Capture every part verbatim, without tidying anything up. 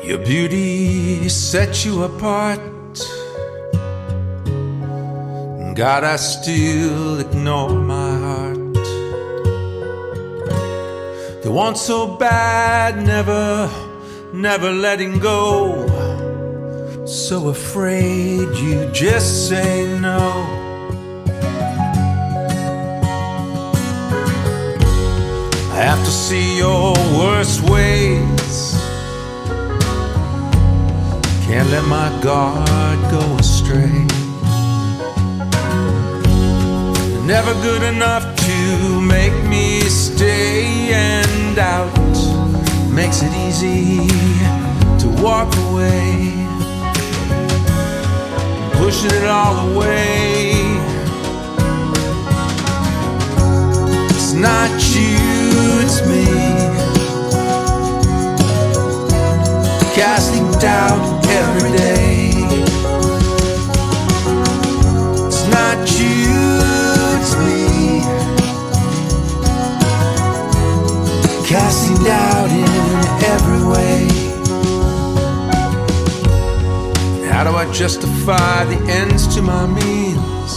Your beauty sets you apart. God, I still ignore my heart. The one so bad, never, never letting go. So afraid you just say no. I have to see your worst ways. Can't let my guard go astray. Never good enough to make me stay, and doubt makes it easy to walk away. Pushing it all away. It's not you, it's me. Casting doubt every day. It's not you, it's me. Casting doubt in every way. How do I justify the ends to my means?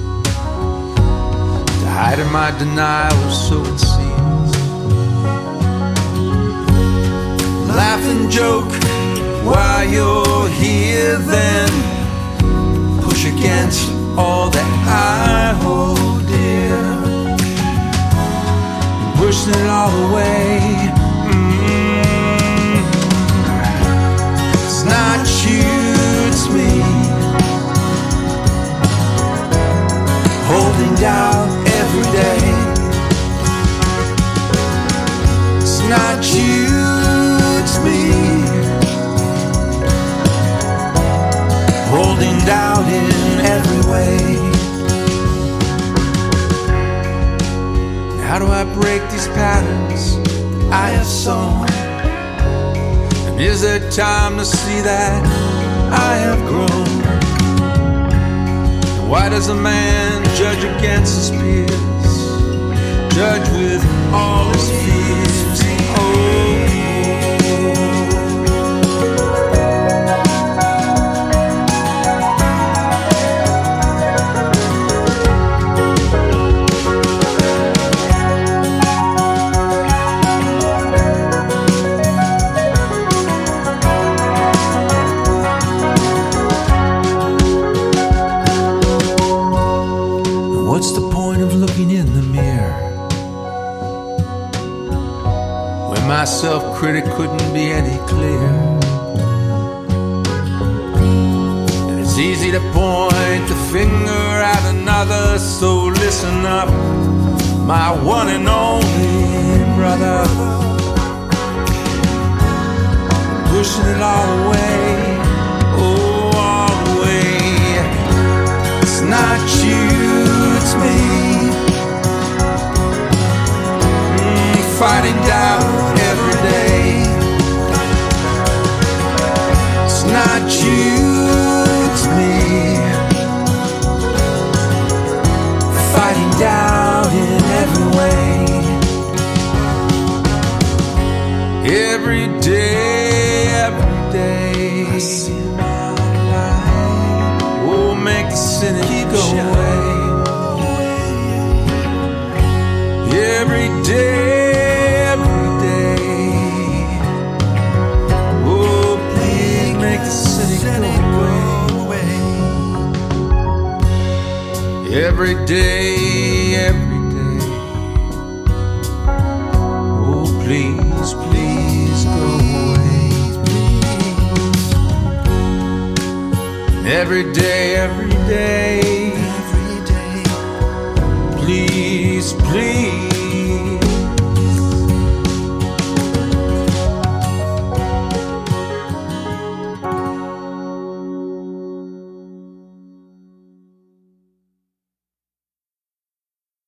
To hide in my denial, or so it seems. Laugh and joke while you're here, then push against all that I hold dear. Pushing it all away. Mm-hmm. It's not you, it's me. Holding down every day. It's not you, it's me. Holding down in every way. How do I break these patterns I have sown? And is there time to see that I have grown? And why does a man judge against his peers? Judge with all his fears. Oh. What's the point of looking in the mirror when my self-critic couldn't be any clearer? And it's easy to point the finger at another, so listen up, my one and only brother. Pushing it all away, oh, all the way. It's not you, it's me. Mm, fighting down every day. It's not you, it's me. Fighting down in every way. Every day, every day. I see my light. Oh, make the cynic go away. Every day, every day. Oh, please make the cynic go away. Every day, every day. Oh, please, please go away. Every day, every day. Please, please.